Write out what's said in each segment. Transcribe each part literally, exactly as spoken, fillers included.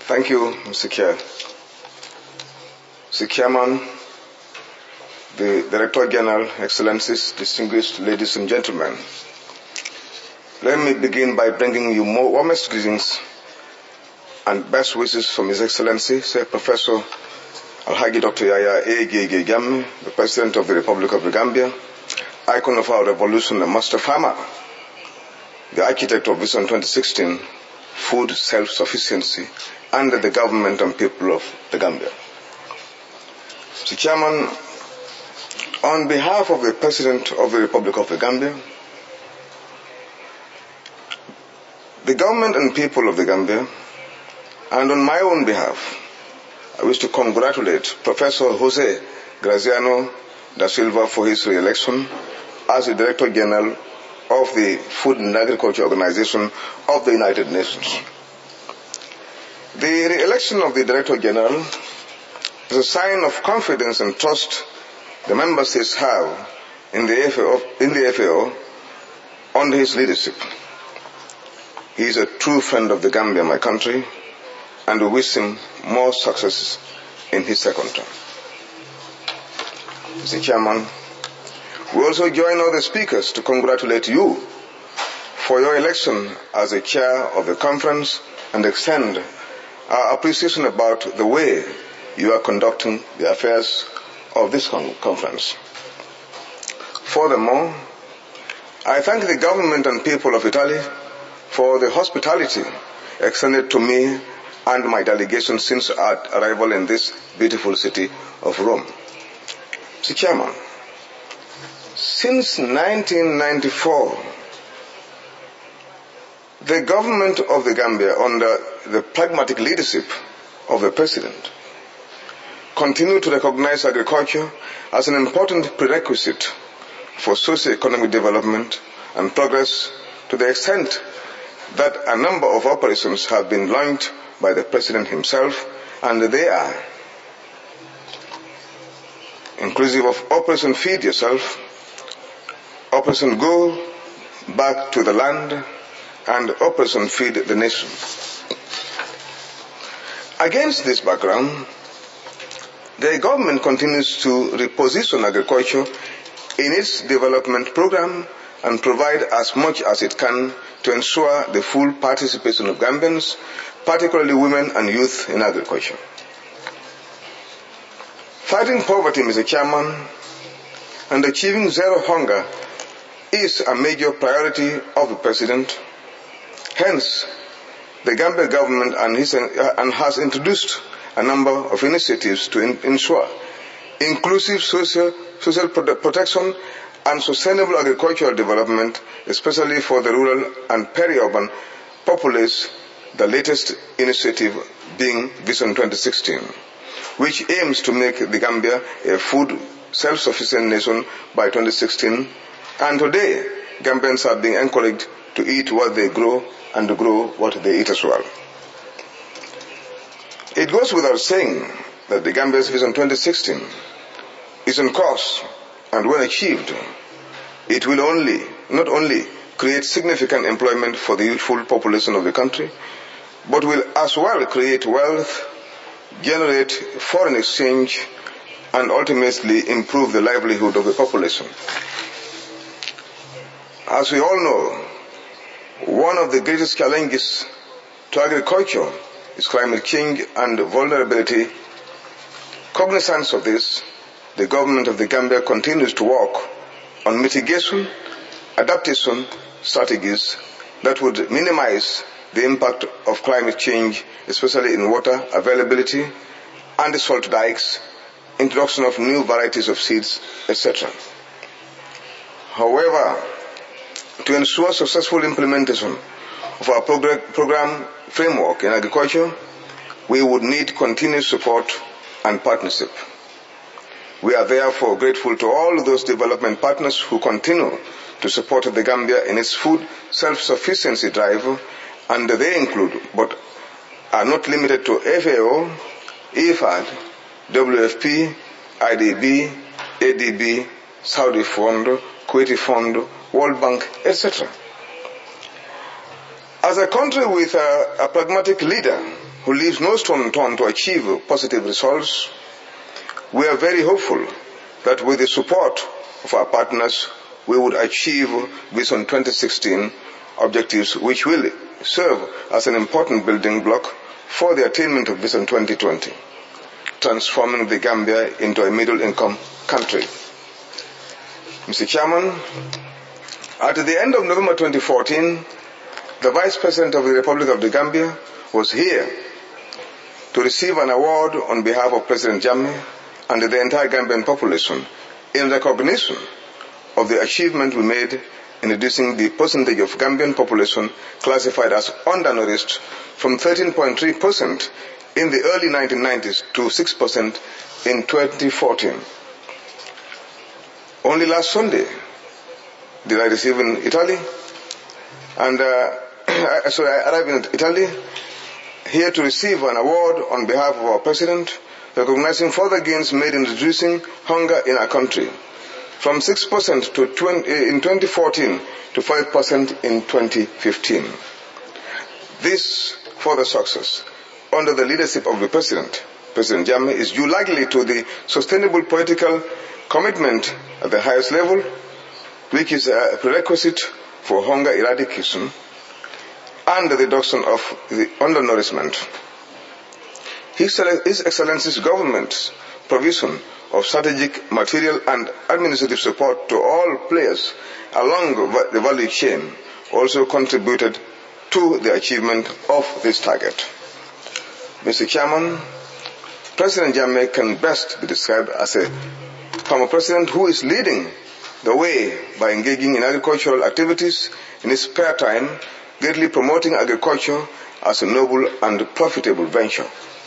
Thank you, Mister Chair. Mister Chairman, the Director General, Excellencies, distinguished ladies and gentlemen, let me begin by bringing you more warmest greetings and best wishes from His Excellency, Sir Professor Alhaji Doctor Yaya A. Gege Jammeh, the President of the Republic of the Gambia, icon of our revolution and master farmer, the architect of Vision twenty sixteen, food self-sufficiency under the government and people of the Gambia. Mister Chairman, on behalf of the President of the Republic of the Gambia, the government and people of the Gambia, and on my own behalf, I wish to congratulate Professor Jose Graziano da Silva for his re-election as the Director General of the Food and Agriculture Organization of the United Nations. The re-election of the Director General is a sign of confidence and trust the member states have in the F A O, in the F A O under his leadership. He is a true friend of the Gambia, my country, and we wish him more success in his second term. Mister Chairman, we also join other speakers to congratulate you for your election as the chair of the conference and extend our appreciation about the way you are conducting the affairs of this conference. Furthermore, I thank the government and people of Italy for the hospitality extended to me and my delegation since our arrival in this beautiful city of Rome. Mister Chairman, since nineteen ninety-four, the government of the Gambia, under the pragmatic leadership of the President, continued to recognize agriculture as an important prerequisite for socio-economic development and progress, to the extent that a number of operations have been launched by the President himself, and they are inclusive of Operation Feed Yourself, Operation Go Back to the Land, and Operation Feed the Nation. Against this background, the government continues to reposition agriculture in its development program and provide as much as it can to ensure the full participation of Gambians, particularly women and youth, in agriculture. Fighting poverty, Mister Chairman, and achieving zero hunger is a major priority of the President. Hence, the Gambia government and, his, uh, and has introduced a number of initiatives to in, ensure inclusive social, social protection and sustainable agricultural development, especially for the rural and peri-urban populace, the latest initiative being Vision twenty sixteen, which aims to make the Gambia a food self-sufficient nation by twenty sixteen, and today Gambians are being encouraged to eat what they grow and to grow what they eat as well. It goes without saying that the Gambia's Vision twenty sixteen is on course, and when achieved, it will only, not only create significant employment for the youthful population of the country, but will as well create wealth, generate foreign exchange, and ultimately improve the livelihood of the population. As we all know, one of the greatest challenges to agriculture is climate change and vulnerability. Cognizance of this, the government of the Gambia continues to work on mitigation, adaptation strategies that would minimize the impact of climate change, especially in water availability, anti-salt dikes, introduction of new varieties of seeds, et cetera. However, to ensure successful implementation of our program framework in agriculture, we would need continuous support and partnership. We are therefore grateful to all those development partners who continue to support the Gambia in its food self-sufficiency drive, and they include, but are not limited to, F A O, I F A D, W F P, I D B, A D B, Saudi Fund, Kuwaiti Fund, World Bank, et cetera. As a country with a, a pragmatic leader who leaves no stone unturned to achieve positive results, we are very hopeful that with the support of our partners, we would achieve Vision twenty sixteen objectives, which will serve as an important building block for the attainment of Vision twenty twenty, transforming the Gambia into a middle-income country. Mister Chairman, at the end of November twenty fourteen, the Vice President of the Republic of the Gambia was here to receive an award on behalf of President Jammeh and the entire Gambian population in recognition of the achievement we made in reducing the percentage of Gambian population classified as undernourished from thirteen point three percent in the early nineteen nineties to six percent in twenty fourteen. Only last Sunday did I receive in Italy, and uh, so I arrived in Italy here to receive an award on behalf of our President, recognizing further gains made in reducing hunger in our country, from six percent to twenty, in twenty fourteen to five percent in twenty fifteen. This further success, under the leadership of the President, President Jammeh, is due largely to the sustainable political commitment at the highest level, which is a prerequisite for hunger eradication and the reduction of the undernourishment. His Excellency's government's provision of strategic, material and administrative support to all players along the value chain also contributed to the achievement of this target. Mister Chairman, President Jammeh can best be described as a former president who is leading the way by engaging in agricultural activities in his spare time, greatly promoting agriculture as a noble and profitable venture.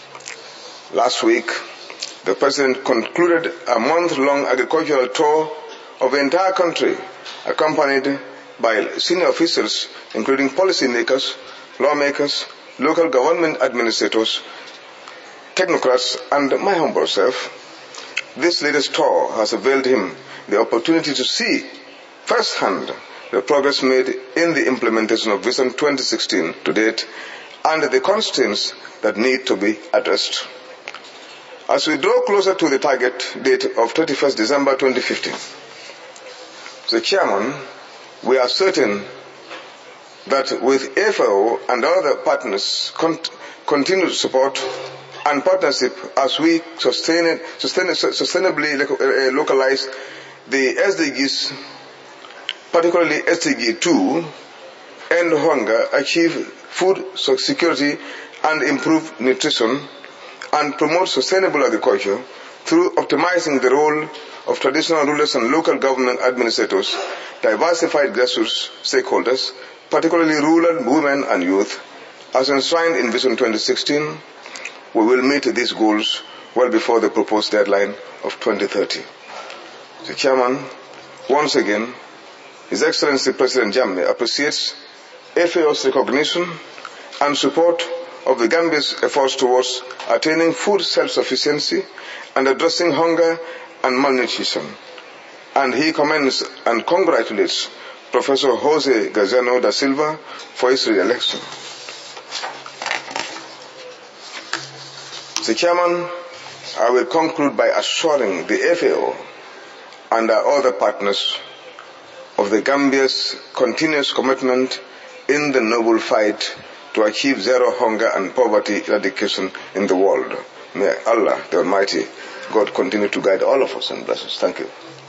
Last week, the President concluded a month-long agricultural tour of the entire country, accompanied by senior officials, including policymakers, lawmakers, local government administrators, technocrats, and my humble self. This latest tour has availed him the opportunity to see firsthand the progress made in the implementation of Vision twenty sixteen to date and the constraints that need to be addressed. As we draw closer to the target date of thirty-first December twenty fifteen, the Chairman, we are certain that with F A O and other partners' cont- continued support and partnership as we sustain, sustain, sustainably localize the S D Gs, particularly S D G two, end hunger, achieve food security and improve nutrition, and promote sustainable agriculture through optimizing the role of traditional rulers and local government administrators, diversified grassroots stakeholders, particularly rural women and youth, as enshrined in Vision twenty sixteen, we will meet these goals well before the proposed deadline of twenty thirty. The Chairman, once again, His Excellency President Jammeh appreciates F A O's recognition and support of the Gambia's efforts towards attaining food self-sufficiency and addressing hunger and malnutrition. And he commends and congratulates Professor Jose Gazzano da Silva for his re-election. Mister Chairman, I will conclude by assuring the F A O and our other partners of the Gambia's continuous commitment in the noble fight to achieve zero hunger and poverty eradication in the world. May Allah, the Almighty God, continue to guide all of us and bless us. Thank you.